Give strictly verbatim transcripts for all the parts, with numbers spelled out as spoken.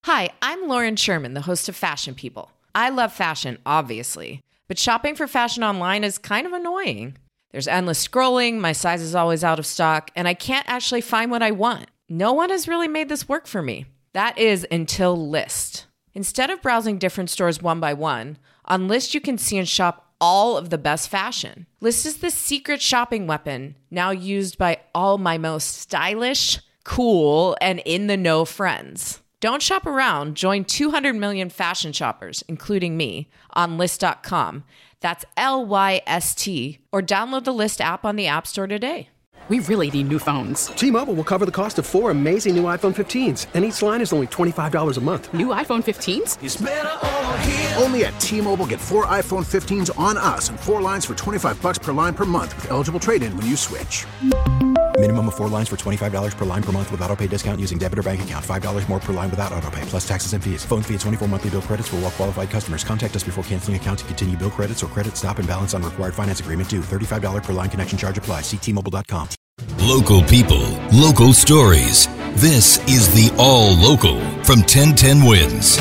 Hi, I'm Lauren Sherman, the host of Fashion People. I love fashion, obviously, but shopping for fashion online is kind of annoying. There's endless scrolling, my size is always out of stock, and I can't actually find what I want. No one has really made this work for me. That is until Lyst. Instead of browsing different stores one by one, on Lyst you can see and shop all of the best fashion. Lyst is the secret shopping weapon, now used by all my most stylish, cool, and in-the-know friends. Don't shop around. Join two hundred million fashion shoppers, including me, on Lyst dot com. That's L Y S T. Or download the Lyst app on the App Store today. We really need new phones. T-Mobile will cover the cost of four amazing new iPhone fifteens, and each line is only twenty-five dollars a month. New iPhone fifteens? It's better over here. Only at T-Mobile, get four iPhone fifteens on us and four lines for twenty-five dollars per line per month with eligible trade-in when you switch. Minimum of four lines for twenty-five dollars per line per month with autopay discount using debit or bank account. five dollars more per line without autopay, plus taxes and fees. Phone fee at twenty-four monthly bill credits for well-qualified customers. Contact us before canceling account to continue bill credits or credit stop and balance on required finance agreement due. thirty-five dollars per line connection charge applies. See T Mobile dot com. Local people, local stories. This is the All Local from ten ten Wins.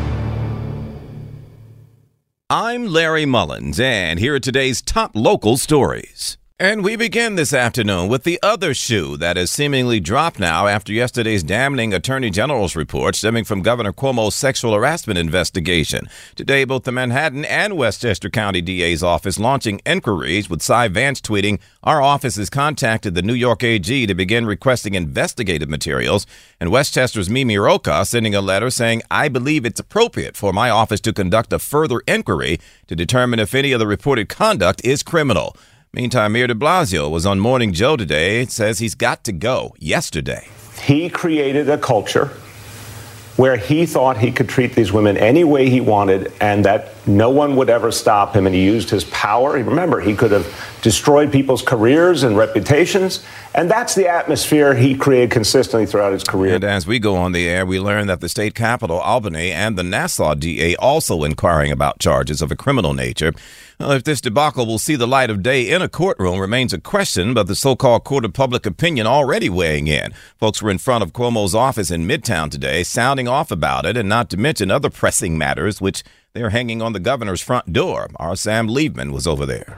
I'm Larry Mullins, and here are today's top local stories. And we begin this afternoon with the other shoe that has seemingly dropped now after yesterday's damning Attorney General's report stemming from Governor Cuomo's sexual harassment investigation. Today, both the Manhattan and Westchester County D A's office launching inquiries, with Cy Vance tweeting, "Our office has contacted the New York A G to begin requesting investigative materials," and Westchester's Mimi Rocha sending a letter saying, "I believe it's appropriate for my office to conduct a further inquiry to determine if any of the reported conduct is criminal." Meantime, Mayor de Blasio was on Morning Joe today. It says he's got to go yesterday. He created a culture where he thought he could treat these women any way he wanted and that no one would ever stop him. And he used his power. Remember, he could have destroyed people's careers and reputations. And that's the atmosphere he created consistently throughout his career. And as we go on the air, we learn that the state capitol, Albany, and the Nassau D A also inquiring about charges of a criminal nature. Well, if this debacle will see the light of day in a courtroom remains a question, but the so-called court of public opinion already weighing in. Folks were in front of Cuomo's office in Midtown today, sounding off about it, and not to mention other pressing matters, which they're hanging on the governor's front door. Our Sam Liebman was over there.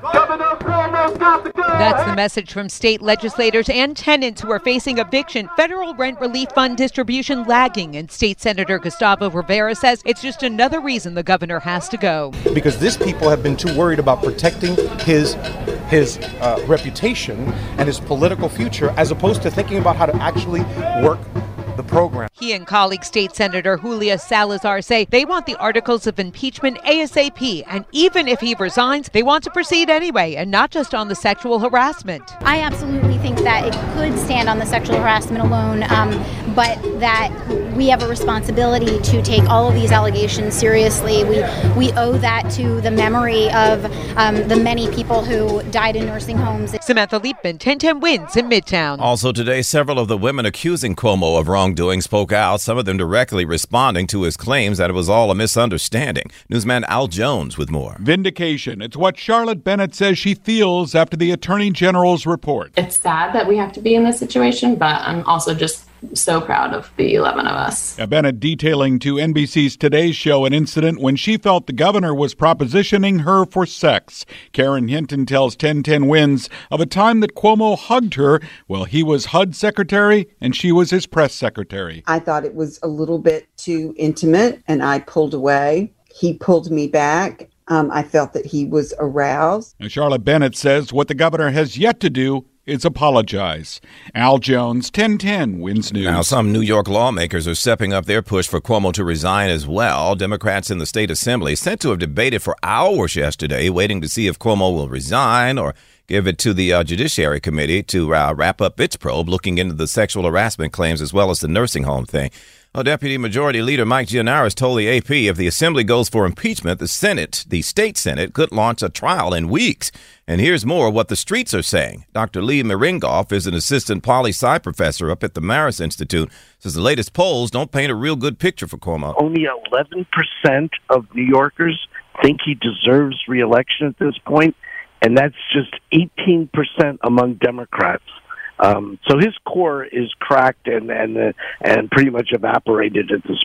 That's the message from state legislators and tenants who are facing eviction. Federal rent relief fund distribution lagging, and State Senator Gustavo Rivera says it's just another reason the governor has to go. Because these people have been too worried about protecting his his uh, reputation and his political future, as opposed to thinking about how to actually work the program. He and colleague State Senator Julia Salazar say they want the articles of impeachment ASAP, and even if he resigns, they want to proceed anyway, and not just on the sexual harassment. I absolutely think that it could stand on the sexual harassment alone, um, but that we have a responsibility to take all of these allegations seriously. We we owe that to the memory of um, the many people who died in nursing homes. Samantha Liebman, ten ten Wins in Midtown. Also today, several of the women accusing Cuomo of wrongdoing spoke out, some of them directly responding to his claims that it was all a misunderstanding. Newsman Al Jones with more. Vindication. It's what Charlotte Bennett says she feels after the Attorney General's report. It's sad that we have to be in this situation, but I'm also just so proud of the eleven of us. Bennett detailing to N B C's Today's Show an incident when she felt the governor was propositioning her for sex. Karen Hinton tells ten ten Wins of a time that Cuomo hugged her while he was H U D secretary and she was his press secretary. I thought it was a little bit too intimate and I pulled away. He pulled me back. Um, I felt that he was aroused. And Charlotte Bennett says what the governor has yet to do is apologize. Al Jones, ten ten Wins News. Now, some New York lawmakers are stepping up their push for Cuomo to resign as well. Democrats in the state assembly said to have debated for hours yesterday, waiting to see if Cuomo will resign or give it to the uh, Judiciary Committee to uh, wrap up its probe, looking into the sexual harassment claims as well as the nursing home thing. Well, Deputy Majority Leader Mike Gianaris told the A P if the Assembly goes for impeachment, the Senate, the state Senate, could launch a trial in weeks. And here's more of what the streets are saying. Doctor Lee Miringoff is an assistant poli-sci professor up at the Marist Institute. Says the latest polls don't paint a real good picture for Cuomo. Only eleven percent of New Yorkers think he deserves re-election at this point, and that's just eighteen percent among Democrats. Um, so his core is cracked and and uh, and pretty much evaporated at this point.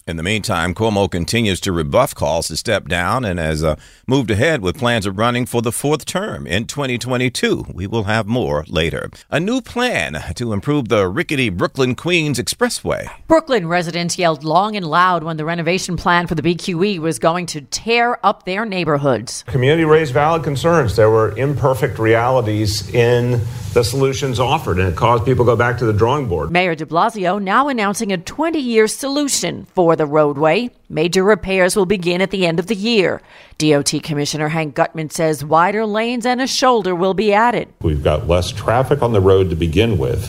In the meantime, Cuomo continues to rebuff calls to step down and has uh, moved ahead with plans of running for the fourth term in twenty twenty-two. We will have more later. A new plan to improve the rickety Brooklyn-Queens Expressway. Brooklyn residents yelled long and loud when the renovation plan for the B Q E was going to tear up their neighborhoods. Community raised valid concerns. There were imperfect realities in the solutions offered, and it caused people to go back to the drawing board. Mayor de Blasio now announcing a twenty-year solution for the roadway. Major repairs will begin at the end of the year. D O T Commissioner Hank Gutman says wider lanes and a shoulder will be added. We've got less traffic on the road to begin with.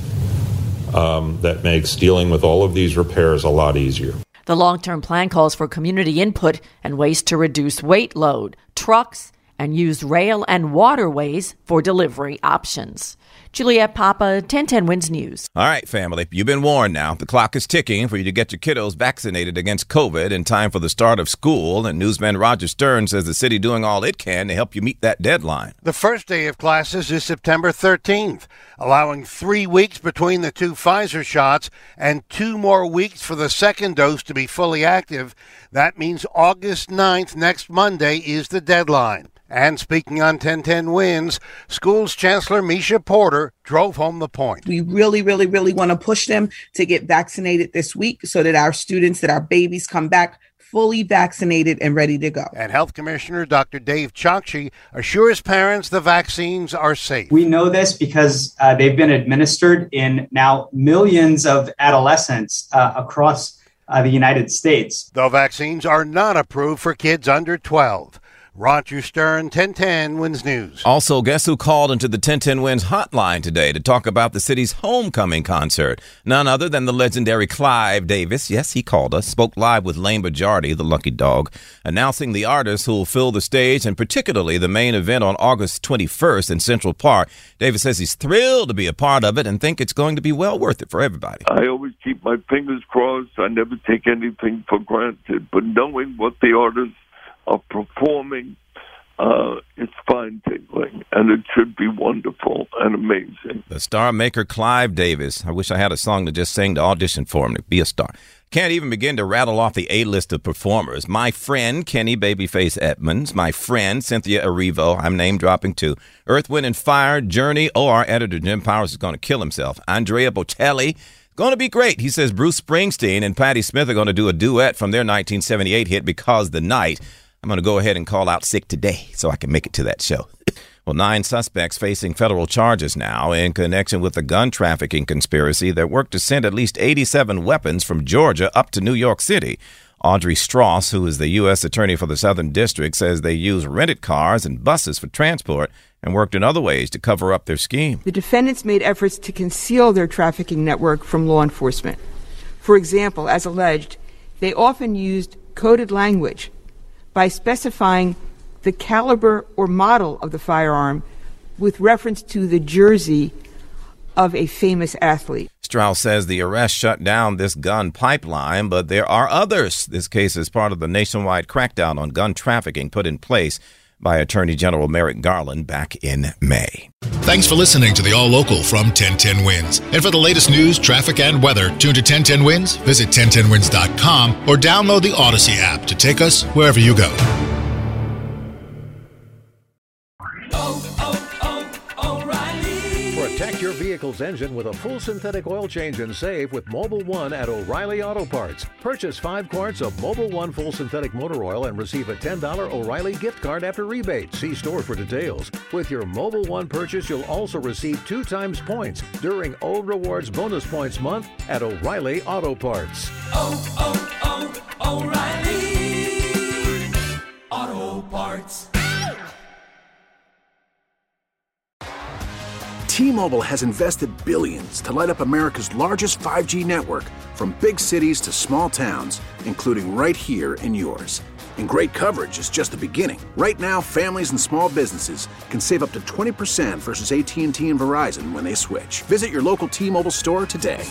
Um, that makes dealing with all of these repairs a lot easier. The long-term plan calls for community input and ways to reduce weight load, trucks, and use rail and waterways for delivery options. Juliette Papa, ten ten Wins News. All right, family, you've been warned now. The clock is ticking for you to get your kiddos vaccinated against COVID in time for the start of school. And newsman Roger Stern says the city doing all it can to help you meet that deadline. The first day of classes is September thirteenth, allowing three weeks between the two Pfizer shots and two more weeks for the second dose to be fully active. That means August ninth, next Monday, is the deadline. And speaking on ten ten Wins, school's Chancellor Misha Porter drove home the point. We really, really, really want to push them to get vaccinated this week so that our students, that our babies come back fully vaccinated and ready to go. And Health Commissioner Doctor Dave Chokshi assures parents the vaccines are safe. We know this because uh, they've been administered in now millions of adolescents uh, across uh, the United States. The vaccines are not approved for kids under twelve. Roger Stern, ten ten Wins News. Also, guess who called into the ten ten Wins hotline today to talk about the city's homecoming concert? None other than the legendary Clive Davis. Yes, he called us, spoke live with Lane Bajardi, the lucky dog, announcing the artists who will fill the stage and particularly the main event on August twenty-first in Central Park. Davis says he's thrilled to be a part of it and think it's going to be well worth it for everybody. I always keep my fingers crossed. I never take anything for granted, but knowing what the artists are performing, uh, it's fine tingling, and it should be wonderful and amazing. The star maker Clive Davis. I wish I had a song to just sing to audition for him to be a star. Can't even begin to rattle off the A-list of performers. My friend Kenny Babyface Edmonds, my friend Cynthia Erivo, I'm name dropping too. Earth, Wind and Fire, Journey. Oh, our editor Jim Powers is going to kill himself. Andrea Bocelli. Going to be great. He says Bruce Springsteen and Patti Smith are going to do a duet from their nineteen seventy-eight hit Because the Night. I'm going to go ahead and call out sick today so I can make it to that show. Well, nine suspects facing federal charges now in connection with the gun trafficking conspiracy that worked to send at least eighty-seven weapons from Georgia up to New York City. Audrey Strauss, who is the U S attorney for the Southern District, says they used rented cars and buses for transport and worked in other ways to cover up their scheme. The defendants made efforts to conceal their trafficking network from law enforcement. For example, as alleged, they often used coded language by specifying the caliber or model of the firearm with reference to the jersey of a famous athlete. Strauss says the arrest shut down this gun pipeline, but there are others. This case is part of the nationwide crackdown on gun trafficking put in place by Attorney General Merrick Garland back in May. Thanks for listening to the All Local from ten ten Wins. And for the latest news, traffic, and weather, tune to ten ten Wins, visit ten ten wins dot com, or download the Odyssey app to take us wherever you go. Protect your vehicle's engine with a full synthetic oil change and save with Mobil one at O'Reilly Auto Parts. Purchase five quarts of Mobil one full synthetic motor oil and receive a ten dollars O'Reilly gift card after rebate. See store for details. With your Mobil one purchase, you'll also receive two times points during O Rewards Bonus Points Month at O'Reilly Auto Parts. Oh, oh, oh, O'Reilly Auto Parts. T-Mobile has invested billions to light up America's largest five G network, from big cities to small towns, including right here in yours. And great coverage is just the beginning. Right now, families and small businesses can save up to twenty percent versus A T and T and Verizon when they switch. Visit your local T-Mobile store today.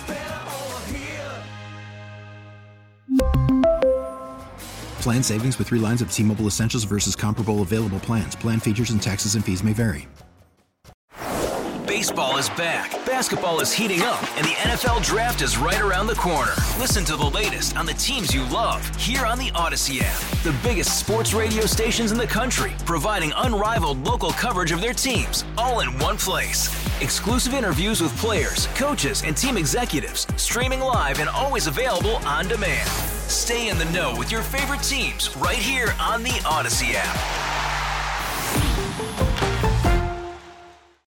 Plan savings with three lines of T-Mobile Essentials versus comparable available plans. Plan features and taxes and fees may vary. Baseball is back, basketball is heating up, and the N F L Draft is right around the corner. Listen to the latest on the teams you love here on the Odyssey app. The biggest sports radio stations in the country, providing unrivaled local coverage of their teams, all in one place. Exclusive interviews with players, coaches, and team executives, streaming live and always available on demand. Stay in the know with your favorite teams right here on the Odyssey app.